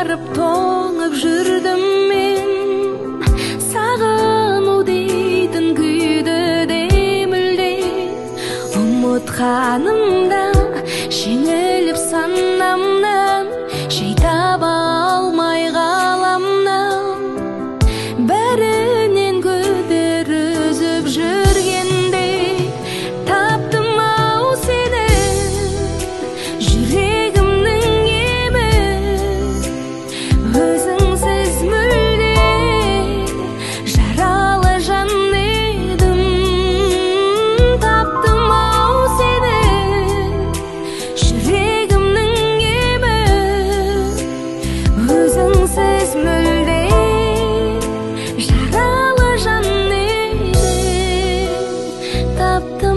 барып тоңып жүрдім мен, сағыну дейтін күйді де мүлде ұмытқанымда, жеңіліп санамнан, жай таба алмай ғаламнан. Бәрінен көдер үзіп жүргенде таптым ау сені, жүрегімнің емі. Өзіңсіз мүлде жаралы жан едім, таптым ау сені, жүрегімнің емі. Өзіңсіз мүлде жаралы жан едім, таптым